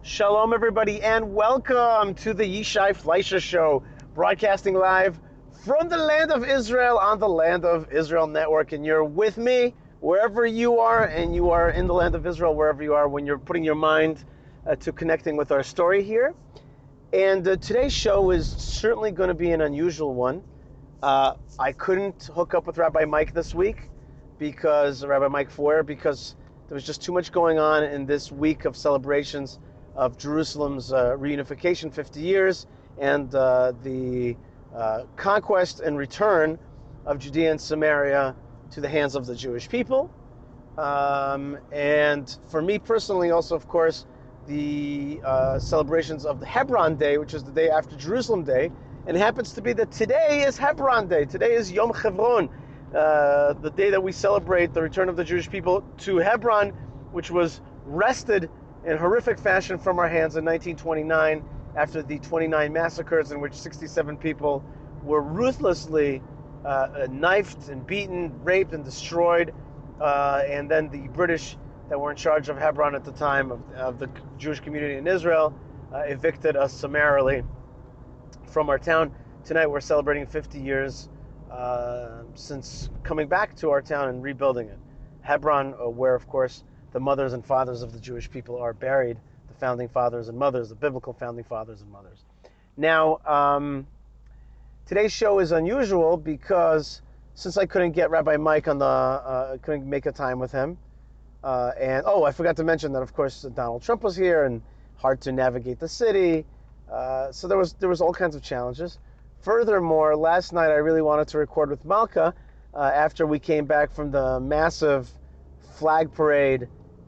Shalom, everybody, and welcome to the Yishai Fleischer Show, broadcasting live from the land of Israel on the Land of Israel Network. And you're with me wherever you are, and you are in the land of Israel wherever you are when you're putting your mind to connecting with our story here. And today's show is certainly going to be an unusual one. I couldn't hook up with Rabbi Mike this week because Rabbi Mike Foyer, because there was just too much going on in this week of celebrations of Jerusalem's reunification, 50 years, and the conquest and return of Judea and Samaria to the hands of the Jewish people. And for me personally, also, of course, the celebrations of the Hebron Day, which is the day after Jerusalem Day, and it happens to be that today is Hebron Day. Today is Yom Chevron, the day that we celebrate the return of the Jewish people to Hebron, which was wrested in horrific fashion from our hands in 1929 after the 29 massacres in which 67 people were ruthlessly knifed and beaten, raped and destroyed, and then the British that were in charge of Hebron at the time of the Jewish community in Israel evicted us summarily from our town. Tonight we're celebrating 50 years since coming back to our town and rebuilding it. Hebron, where of course the mothers and fathers of the Jewish people are buried, the founding fathers and mothers, the biblical founding fathers and mothers. Now, today's show is unusual because since I couldn't get Rabbi Mike on couldn't make a time with him, and I forgot to mention that of course Donald Trump was here and hard to navigate the city, so there was all kinds of challenges. Furthermore, last night I really wanted to record with Malka after we came back from the massive flag parade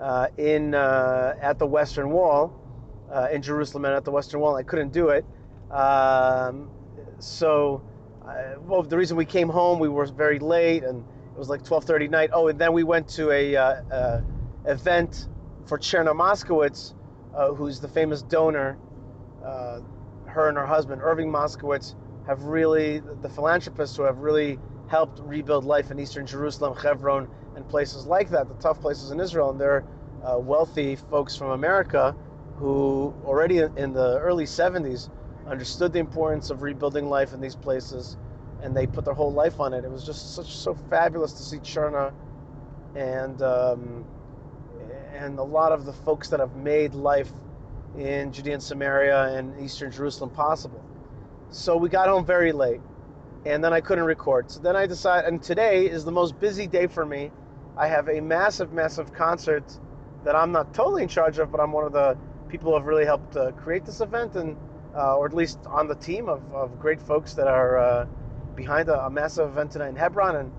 at the Western Wall in Jerusalem and at the Western Wall. I couldn't do it. The reason we came home, we were very late, and it was like 12:30 night. Oh, and then we went to a event for Cherna Moskowitz, who's the famous donor. Her and her husband, Irving Moskowitz, have really, the philanthropists who have really helped rebuild life in Eastern Jerusalem, Hebron, and places like that, the tough places in Israel. And they're wealthy folks from America who already in the early 70s understood the importance of rebuilding life in these places, and they put their whole life on it. It was just so fabulous to see Cherna and a lot of the folks that have made life in Judea and Samaria and Eastern Jerusalem possible. So we got home very late, and then I couldn't record. So then I decided, and today is the most busy day for me. I have a massive concert that I'm not totally in charge of, but I'm one of the people who have really helped create this event, and or at least on the team of great folks that are behind a massive event tonight in Hebron. And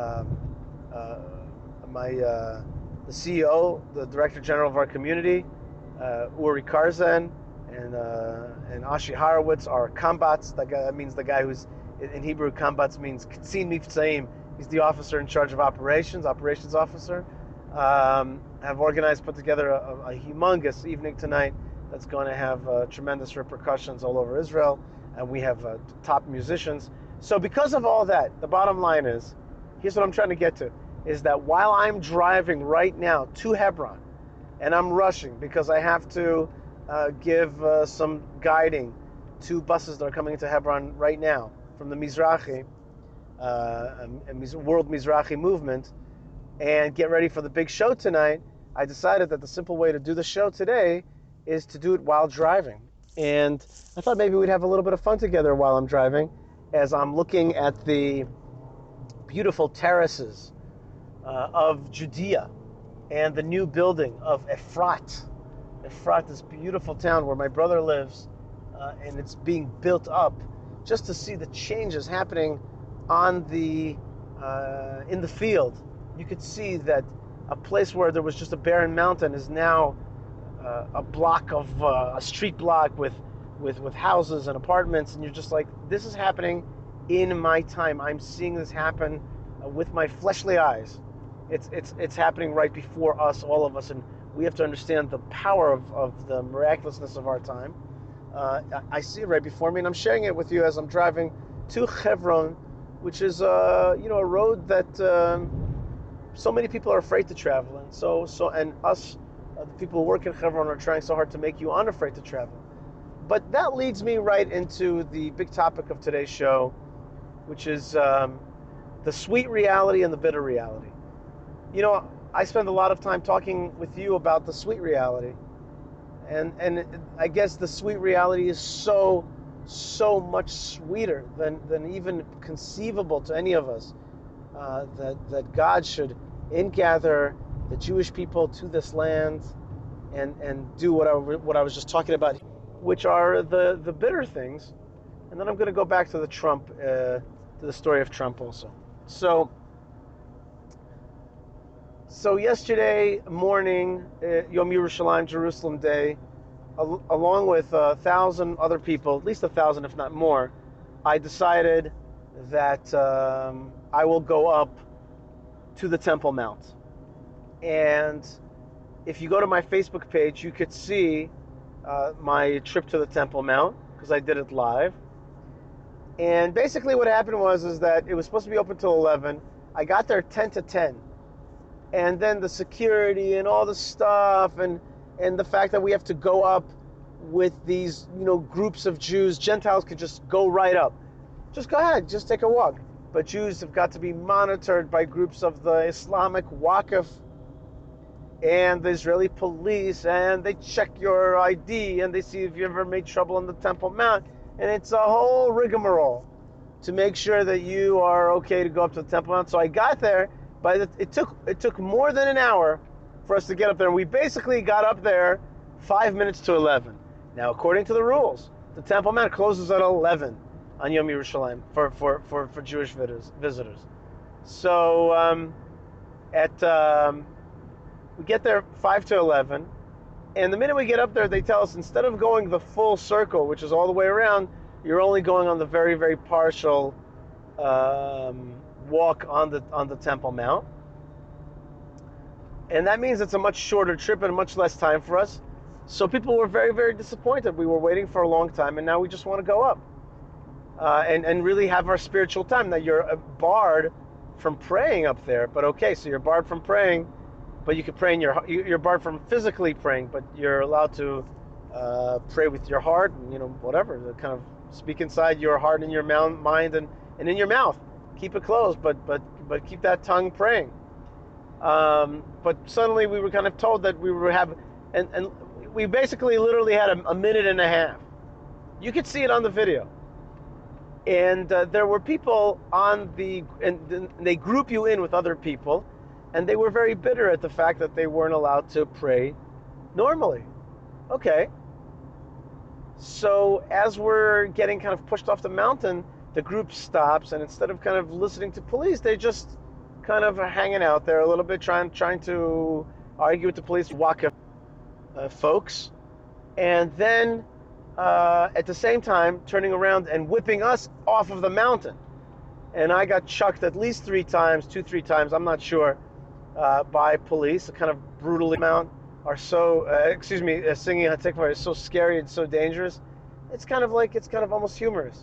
the CEO, the Director General of our community, Uri Karzen, and Ashi Horowitz are Kambats. That means the guy who's, in Hebrew, Kambats means Katzin Miftzaim. He's the officer in charge of operations officer. Have put together a humongous evening tonight that's going to have tremendous repercussions all over Israel, and we have top musicians. So because of all that, the bottom line is, here's what I'm trying to get to, is that while I'm driving right now to Hebron, and I'm rushing because I have to give some guiding to buses that are coming into Hebron right now from the Mizrahi, World Mizrahi movement, and get ready for the big show tonight, I decided that the simple way to do the show today is to do it while driving. And I thought maybe we'd have a little bit of fun together while I'm driving, as I'm looking at the beautiful terraces of Judea and the new building of Efrat. Efrat, this beautiful town where my brother lives, and it's being built up, just to see the changes happening on in the field. You could see that a place where there was just a barren mountain is now a block of a street block with houses and apartments, and you're just like, this is happening in my time. I'm seeing this happen with my fleshly eyes. It's happening right before us, all of us, and we have to understand the power of the miraculousness of our time. I see it right before me, and I'm sharing it with you as I'm driving to Hebron, which is a road that so many people are afraid to travel, and so us the people who work in Hebron are trying so hard to make you unafraid to travel. But that leads me right into the big topic of today's show, which is the sweet reality and the bitter reality. You know, I spend a lot of time talking with you about the sweet reality, and I guess the sweet reality is so much sweeter than even conceivable to any of us, that God should ingather the Jewish people to this land and do what I was just talking about, which are the bitter things. And then I'm going to go back to to the story of Trump also. So yesterday morning, Yom Yerushalayim, Jerusalem Day, along with 1,000 other people, at least 1,000 if not more, I decided that I will go up to the Temple Mount. And if you go to my Facebook page, you could see my trip to the Temple Mount, because I did it live. And basically what happened is that it was supposed to be open till 11. I got there 10 to 10. And then the security and all the stuff and the fact that we have to go up with these, groups of Jews. Gentiles could just go right up. Just go ahead, just take a walk. But Jews have got to be monitored by groups of the Islamic Waqf and the Israeli police, and they check your ID and they see if you ever made trouble on the Temple Mount. And it's a whole rigmarole to make sure that you are okay to go up to the Temple Mount. So I got there. It took more than an hour for us to get up there. And we basically got up there 5 minutes to 11. Now, according to the rules, the Temple Mount closes at 11 on Yom Yerushalayim for Jewish visitors. So we get there 5 to 11. And the minute we get up there, they tell us instead of going the full circle, which is all the way around, you're only going on the very, very partial walk on the Temple Mount. And that means it's a much shorter trip and much less time for us. So people were very, very disappointed. We were waiting for a long time, and now we just want to go up and really have our spiritual time. Now, you're barred from praying up there, but okay, so you're barred from praying, but you can pray you're barred from physically praying, but you're allowed to pray with your heart and, whatever, to kind of speak inside your heart and your mind and in your mouth. Keep it closed, but keep that tongue praying. But suddenly we were kind of told that we were and we basically literally had a minute and a half. You could see it on the video. And there were people and they group you in with other people, and they were very bitter at the fact that they weren't allowed to pray normally. Okay. So as we're getting kind of pushed off the mountain, the group stops, and instead of kind of listening to police, they just kind of are hanging out there a little bit, trying to argue with the police, Waqf folks, and then at the same time turning around and whipping us off of the mountain. And I got chucked at least 3 times, 2-3 times, I'm not sure, by police. Kind of brutally mount are so singing Hatikvah is so scary and so dangerous. It's kind of almost humorous.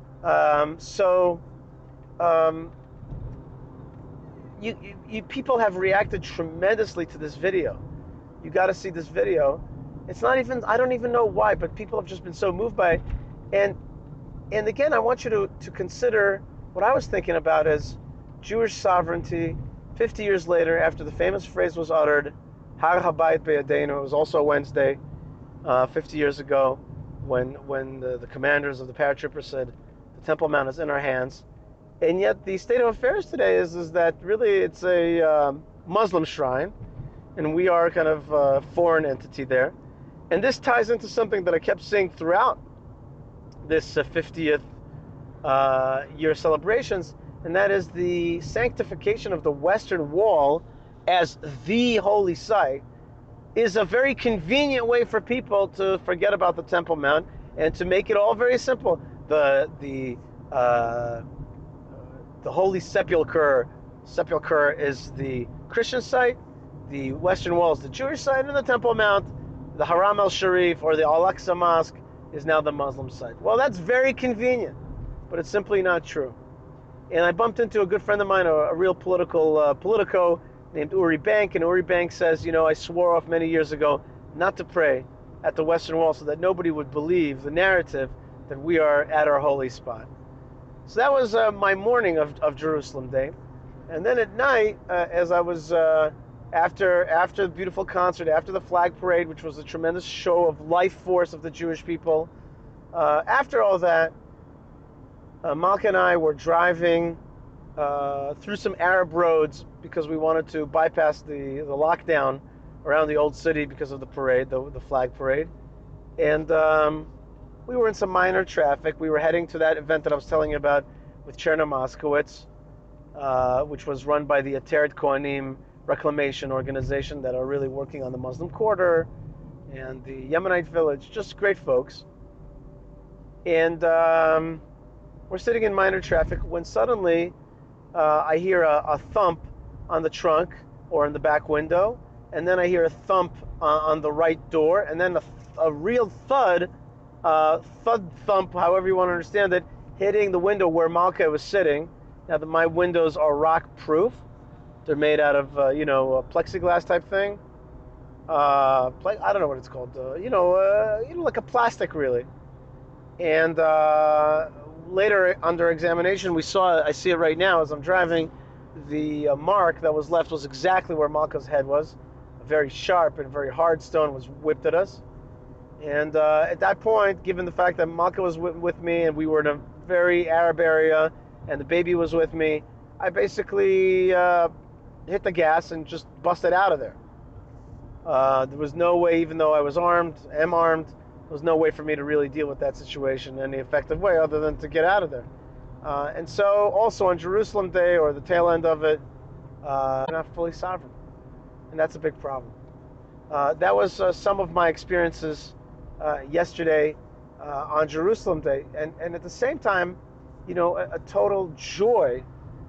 You people have reacted tremendously to this video. You got to see this video. It's not even, I don't even know why, but people have just been so moved by it. And again, I want you to consider what I was thinking about as Jewish sovereignty 50 years later, after the famous phrase was uttered, Har Habayit Be'yadeinu. It was also a Wednesday, 50 years ago, when the commanders of the paratroopers said, the Temple Mount is in our hands. And yet the state of affairs today is that really it's a Muslim shrine, and we are kind of a foreign entity there. And this ties into something that I kept saying throughout this 50th year celebrations, and that is the sanctification of the Western Wall as the holy site is a very convenient way for people to forget about the Temple Mount and to make it all very simple. The Holy Sepulchre is the Christian site, the Western Wall is the Jewish site, and the Temple Mount, the Haram al-Sharif or the Al-Aqsa Mosque, is now the Muslim site. Well, that's very convenient, but it's simply not true. And I bumped into a good friend of mine, a real politico named Uri Bank, and Uri Bank says, I swore off many years ago not to pray at the Western Wall so that nobody would believe the narrative that we are at our holy spot. So that was my morning of Jerusalem Day. And then at night, as I was after the beautiful concert, after the flag parade, which was a tremendous show of life force of the Jewish people, after all that, Malka and I were driving through some Arab roads because we wanted to bypass the lockdown around the old city because of the parade, the flag parade. And we were in some minor traffic. We were heading to that event that I was telling you about with Cherna Moskowitz, which was run by the Ateret Kohanim Reclamation Organization that are really working on the Muslim Quarter and the Yemenite village, just great folks. And we're sitting in minor traffic when suddenly I hear a thump on the trunk or in the back window, and then I hear a thump on the right door, and then a real thud thump, however you want to understand it, hitting the window where Malka was sitting. Now that my windows are rock proof, they're made out of a plexiglass type thing. I don't know what it's called. Like a plastic really. And later under examination, I see it right now as I'm driving. The mark that was left was exactly where Malka's head was. A very sharp and very hard stone was whipped at us. And at that point, given the fact that Malka was with me and we were in a very Arab area and the baby was with me, I basically hit the gas and just busted out of there. There was no way, even though I was armed, there was no way for me to really deal with that situation in any effective way other than to get out of there. And so also on Jerusalem Day, or the tail end of it, we're not fully sovereign. And that's a big problem. That was some of my experiences yesterday on Jerusalem Day. And at the same time, a total joy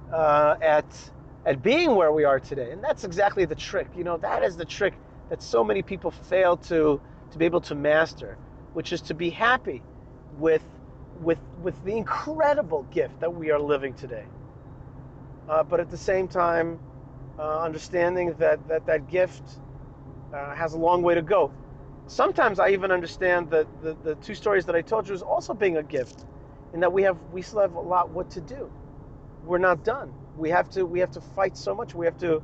at being where we are today. And that's exactly the trick. That is the trick that so many people fail to be able to master, which is to be happy with the incredible gift that we are living today. But at the same time, understanding that gift has a long way to go. Sometimes I even understand that the two stories that I told you is also being a gift, in that we still have a lot what to do. We're not done. We have to fight so much. We have to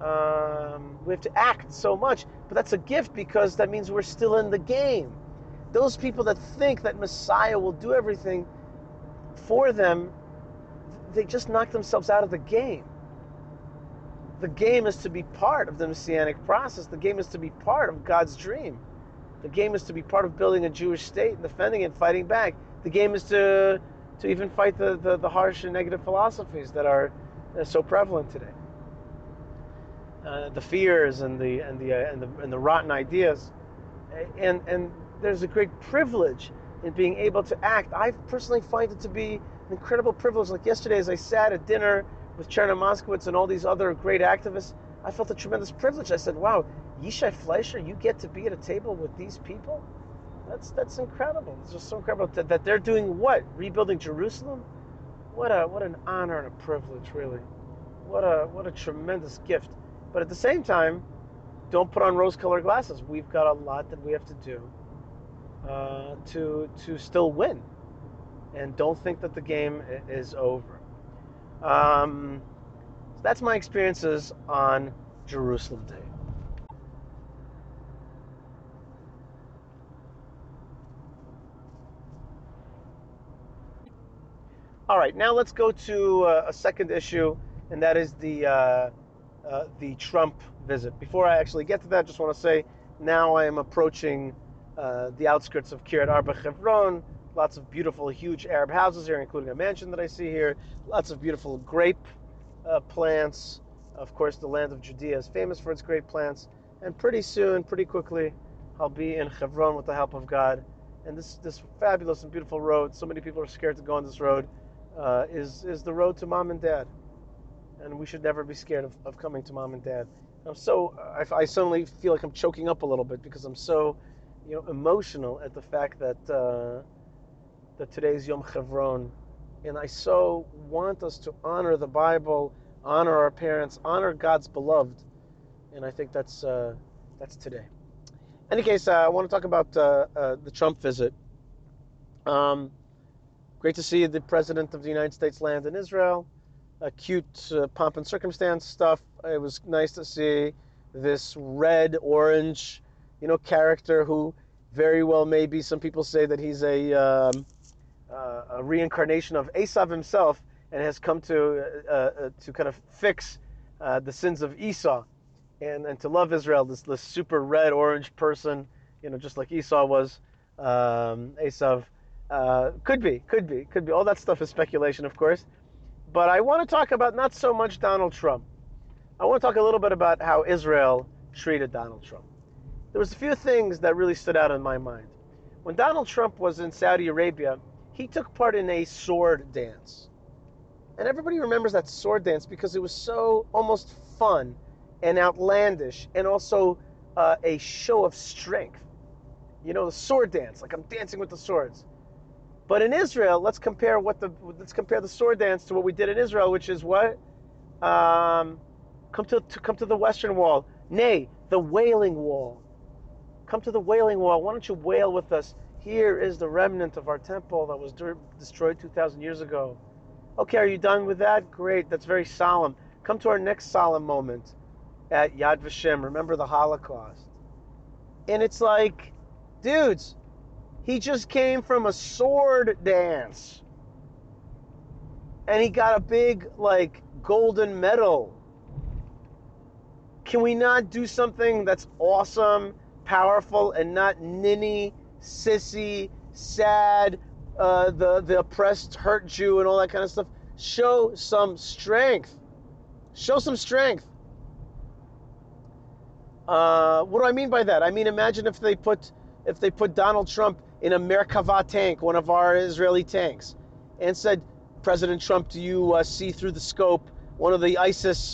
act so much. But that's a gift because that means we're still in the game. Those people that think that Messiah will do everything for them, they just knock themselves out of the game. The game is to be part of the Messianic process. The game is to be part of God's dream. The game is to be part of building a Jewish state and defending it, fighting back. The game is to even fight the harsh and negative philosophies that are so prevalent today. The fears and the rotten ideas, and there's a great privilege in being able to act. I personally find it to be an incredible privilege. Like yesterday, as I sat at dinner with Cherna Moskowitz and all these other great activists, I felt a tremendous privilege. I said, "Wow, Yishai Fleischer, you get to be at a table with these people? That's incredible. It's just so incredible that they're doing what? Rebuilding Jerusalem? What an honor and a privilege, really. What a tremendous gift. But at the same time, don't put on rose-colored glasses. We've got a lot that we have to do to still win, and don't think that the game is over." So that's my experiences on Jerusalem Day. All right, now let's go to a second issue, and that is the Trump visit. Before I actually get to that, I just want to say now I am approaching the outskirts of Kiryat Arba Hebron. Lots of beautiful, huge Arab houses here, including a mansion that I see here. Lots of beautiful grape plants. Of course, the land of Judea is famous for its grape plants. And pretty soon, pretty quickly, I'll be in Hebron with the help of God. And this fabulous and beautiful road, so many people are scared to go on this road, is the road to mom and dad. And we should never be scared of coming to mom and dad. I suddenly feel like I'm choking up a little bit because I'm so emotional at the fact that today's Yom Chevron, and I so want us to honor the Bible, honor our parents, honor God's beloved, And I think that's today. In any case, I want to talk about the Trump visit. Um, Great to see the President of the United States land in Israel. Cute pomp and circumstance stuff. It was nice to see this red orange, character who very well maybe some people say that he's a reincarnation of Esav himself and has come to kind of fix the sins of Esau and to love Israel. This super red orange person, just like Esau was, Esav. Could be. All that stuff is speculation, of course. But I want to talk about not so much Donald Trump. I want to talk a little bit about how Israel treated Donald Trump. There was a few things that really stood out in my mind. When Donald Trump was in Saudi Arabia, he took part in a sword dance. And everybody remembers that sword dance because it was so almost fun and outlandish and also a show of strength. The sword dance, like I'm dancing with the swords. But in Israel, let's compare the sword dance to what we did in Israel, which is what? Come to the Western Wall. Nay, the Wailing Wall. Come to the Wailing Wall. Why don't you wail with us? Here is the remnant of our temple that was destroyed 2,000 years ago. Okay, are you done with that? Great, that's very solemn. Come to our next solemn moment at Yad Vashem. Remember the Holocaust. And it's like, dudes, he just came from a sword dance. And he got a big, golden medal. Can we not do something that's awesome, powerful, and not ninny, sissy, sad, the oppressed, hurt Jew, and all that kind of stuff? Show some strength. Show some strength. What do I mean by that? I mean, imagine if they put Donald Trump in a Merkava tank, one of our Israeli tanks, and said, President Trump, do you see through the scope one of the ISIS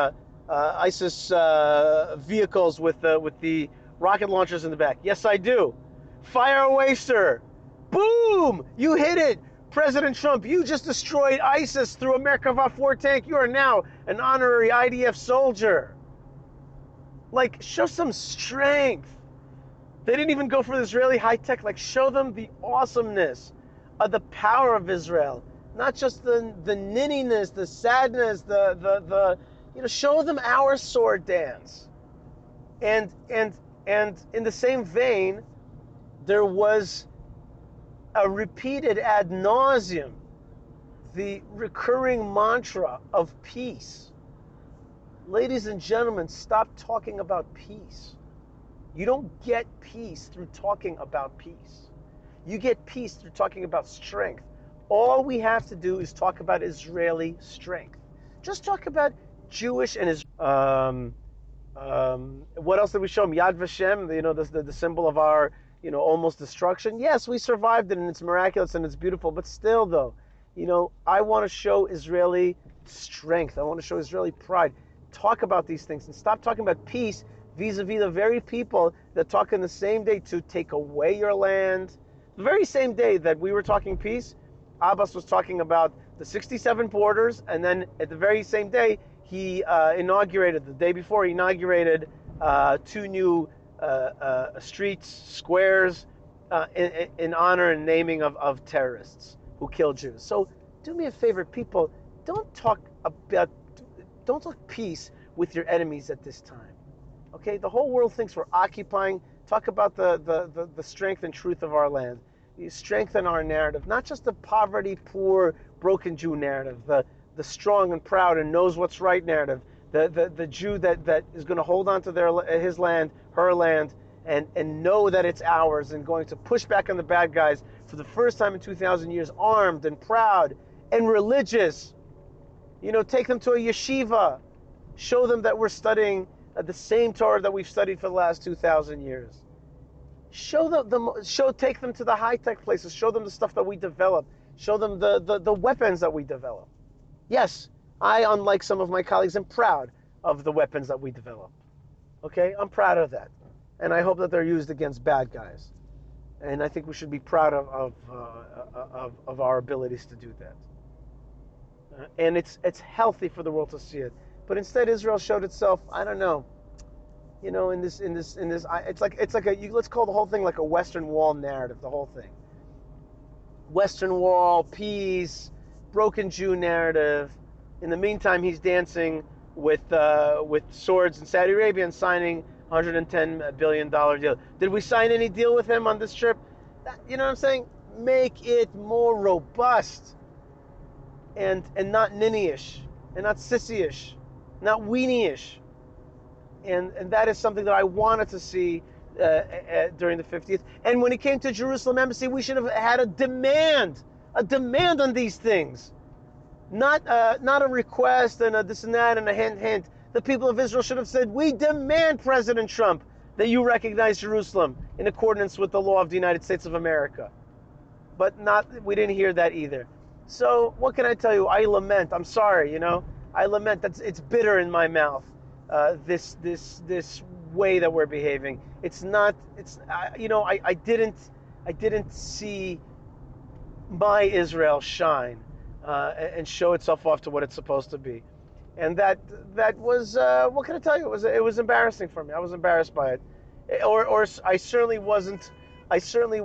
vehicles with the rocket launchers in the back? Yes, I do. Fire away, sir. Boom! You hit it. President Trump, you just destroyed ISIS through a Merkava 4 tank. You are now an honorary IDF soldier. Show some strength. They didn't even go for the Israeli high tech. Show them the awesomeness of the power of Israel, not just the ninniness, the sadness, the show them our sword dance. And in the same vein, there was a repeated ad nauseum, the recurring mantra of peace. Ladies and gentlemen, stop talking about peace. You don't get peace through talking about peace. You get peace through talking about strength. All we have to do is talk about Israeli strength. Just talk about Jewish and Israeli. What else did we show them? Yad Vashem, the symbol of our, almost destruction. Yes, we survived it, and it's miraculous and it's beautiful. But still, though, I want to show Israeli strength. I want to show Israeli pride. Talk about these things and stop talking about peace vis-a-vis the very people that talk in the same day to take away your land. The very same day that we were talking peace, Abbas was talking about the 67 borders, and then at the very same day, he inaugurated, the day before, he inaugurated 2 new streets, squares, in honor and naming of terrorists who killed Jews. So do me a favor, people, don't talk peace with your enemies at this time. Okay, the whole world thinks we're occupying. Talk about the strength and truth of our land. You strengthen our narrative, not just the poverty, poor, broken Jew narrative, the strong and proud and knows what's right narrative, the Jew that is going to hold on to his land, her land, and know that it's ours, and going to push back on the bad guys for the first time in 2,000 years, armed and proud and religious. Take them to a yeshiva. Show them that we're studying the same Torah that we've studied for the last 2,000 years. Take them to the high-tech places. Show them the stuff that we develop. Show them the weapons that we develop. Yes, I, unlike some of my colleagues, am proud of the weapons that we develop. Okay, I'm proud of that. And I hope that they're used against bad guys. And I think we should be proud of our abilities to do that. And it's healthy for the world to see it. But instead, Israel showed itself, I don't know, You know, it's like let's call the whole thing like a Western Wall narrative. The whole thing, Western Wall, peace, broken Jew narrative. In the meantime, he's dancing with swords in Saudi Arabia and signing $110 billion deal. Did we sign any deal with him on this trip? You know what I'm saying? Make it more robust and not ninny-ish and not sissy-ish, not weenie-ish. And that is something that I wanted to see during the 50th. And when it came to Jerusalem embassy, we should have had a demand on these things, not a request and a this and that and a hint. The people of Israel should have said, we demand, President Trump, that you recognize Jerusalem in accordance with the law of the United States of America. But we didn't hear that either. So what can I tell you? I lament. I'm sorry, you know. I lament that it's bitter in my mouth. This way that we're behaving. It's not. It's you know. I didn't see my Israel shine and show itself off to what it's supposed to be, and that was what can I tell you? It was embarrassing for me. I was embarrassed by it, or I certainly wasn't. I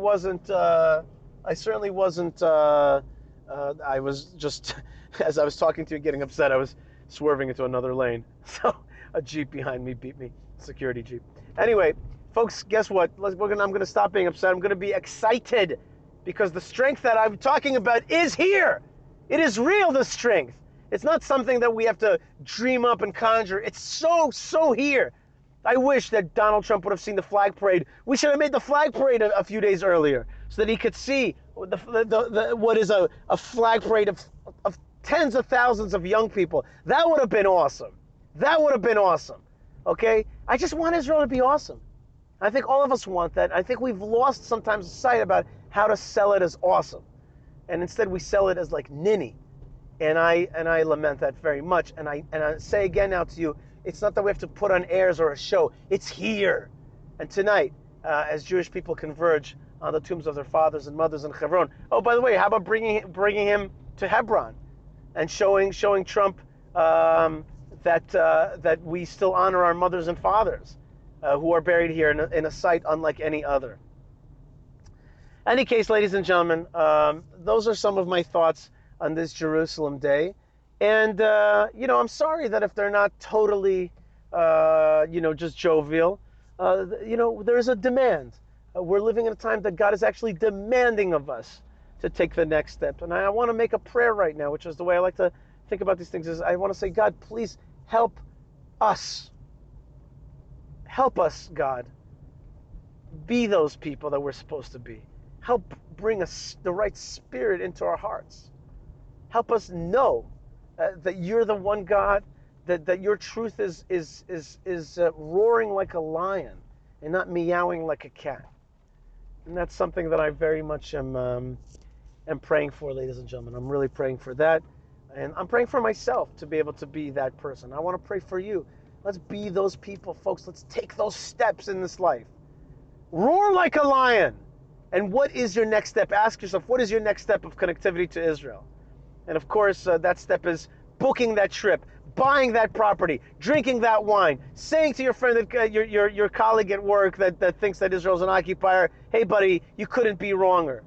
was just as I was talking to you, getting upset. I was swerving into another lane. So a Jeep behind me beat me, security Jeep. Anyway, folks, guess what? I'm going to stop being upset. I'm going to be excited because the strength that I'm talking about is here. It is real, the strength. It's not something that we have to dream up and conjure. It's so here. I wish that Donald Trump would have seen the flag parade. We should have made the flag parade a few days earlier so that he could see what is a flag parade of tens of thousands of young people. That would have been awesome. That would have been awesome. Okay? I just want Israel to be awesome. I think all of us want that. I think we've lost sometimes sight about how to sell it as awesome. And instead we sell it as like ninny. And I lament that very much. And I say again now to you, it's not that we have to put on airs or a show. It's here. And tonight, as Jewish people converge on the tombs of their fathers and mothers in Hebron. Oh, by the way, how about bringing him to Hebron and showing Trump that we still honor our mothers and fathers who are buried here in a site unlike any other. Any case, ladies and gentlemen, those are some of my thoughts on this Jerusalem day. And, you know, I'm sorry that if they're not totally, you know, just jovial, you know, there's a demand. We're living in a time that God is actually demanding of us to take the next step. And I want to make a prayer right now, which is the way I like to think about these things, is I want to say, God, please help us. Help us, God, be those people that we're supposed to be. Help bring us the right spirit into our hearts. Help us know that you're the one God, that your truth is roaring like a lion and not meowing like a cat. And that's something that I very much am praying for, ladies and gentlemen. I'm really praying for that. And I'm praying for myself to be able to be that person. I want to pray for you. Let's be those people, folks. Let's take those steps in this life. Roar like a lion. And what is your next step? Ask yourself, what is your next step of connectivity to Israel? And of course, that step is booking that trip, buying that property, drinking that wine, saying to your friend, that your colleague at work that thinks that Israel's an occupier, hey, buddy, you couldn't be wronger.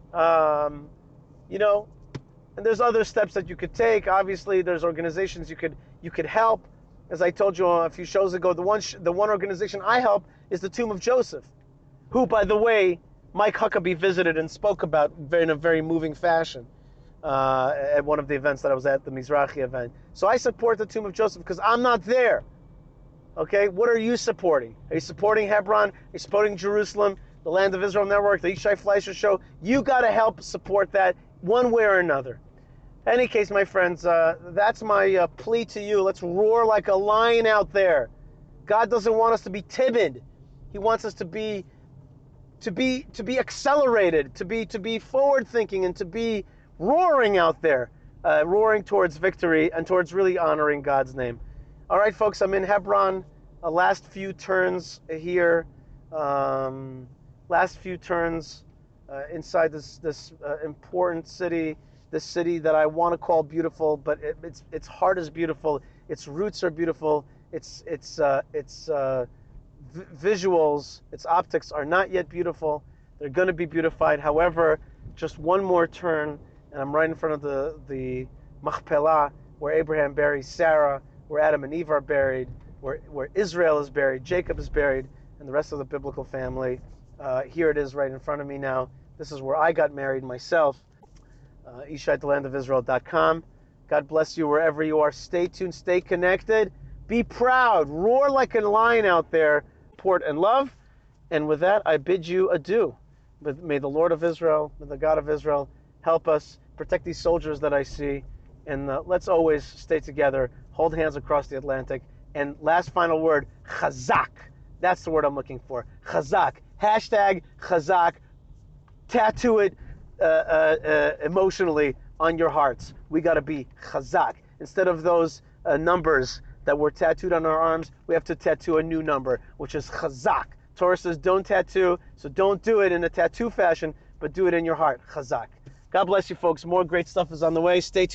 You know, and there's other steps that you could take. Obviously, there's organizations you could help. As I told you a few shows ago, the one organization I help is the Tomb of Joseph, who, by the way, Mike Huckabee visited and spoke about in a very moving fashion at one of the events that I was at, the Mizrahi event. So I support the Tomb of Joseph because I'm not there. Okay, what are you supporting? Are you supporting Hebron? Are you supporting Jerusalem, the Land of Israel Network, the Yishai Fleischer Show? You got to help support that one way or another. Any case, my friends, that's my plea to you. Let's roar like a lion out there. God doesn't want us to be timid. He wants us to be accelerated, to be forward thinking, and to be roaring out there, roaring towards victory and towards really honoring God's name. All right, folks, I'm in Hebron. Last few turns here, last few turns inside this important city. This city that I want to call beautiful, but its heart is beautiful. Its roots are beautiful. Its visuals, its optics are not yet beautiful. They're going to be beautified. However, just one more turn, and I'm right in front of the Machpelah, where Abraham buries Sarah, where Adam and Eve are buried, where Israel is buried, Jacob is buried, and the rest of the biblical family. Here it is right in front of me now. This is where I got married myself. Ishai@thelandofisrael.com. God bless you wherever you are. Stay tuned, stay connected. Be proud. Roar like a lion out there. Support and love. And with that, I bid you adieu. May the Lord of Israel, may the God of Israel help us protect these soldiers that I see. And let's always stay together, hold hands across the Atlantic. And last final word, chazak. That's the word I'm looking for. Chazak. Hashtag chazak. Tattoo it emotionally on your hearts. We got to be chazak. Instead of those numbers that were tattooed on our arms, we have to tattoo a new number, which is chazak. Torah says don't tattoo, so don't do it in a tattoo fashion, but do it in your heart. Chazak. God bless you, folks. More great stuff is on the way. Stay tuned.